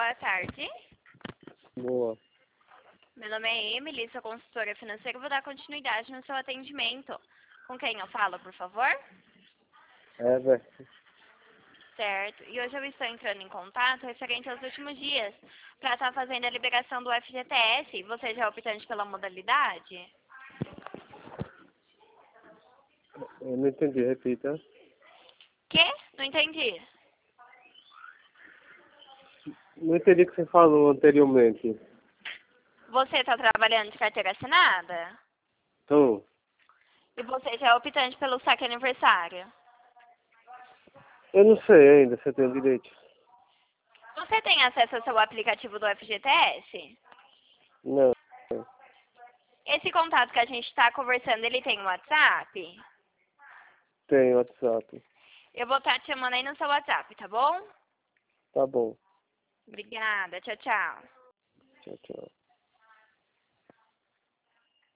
boa tarde. Boa. Meu nome é Emily, sou consultora financeira e vou dar continuidade no seu atendimento. Com quem eu falo, por favor? Herbert. Certo. E hoje eu estou entrando em contato referente aos últimos dias para estar fazendo a liberação do FGTS. Você já é optante pela modalidade? Eu não entendi, repita. Quê? Não entendi. Não entendi o que você falou anteriormente. Você está trabalhando de carteira assinada? Então, E você já é optante pelo saque aniversário? eu não sei ainda se eu tenho direito. Você tem acesso ao seu aplicativo do FGTS? Não, Esse contato que a gente está conversando, ele tem um WhatsApp? tenho WhatsApp. Eu vou estar te chamando aí no seu WhatsApp, tá bom? Tá bom. Obrigada. Tchau, tchau. Tchau, tchau.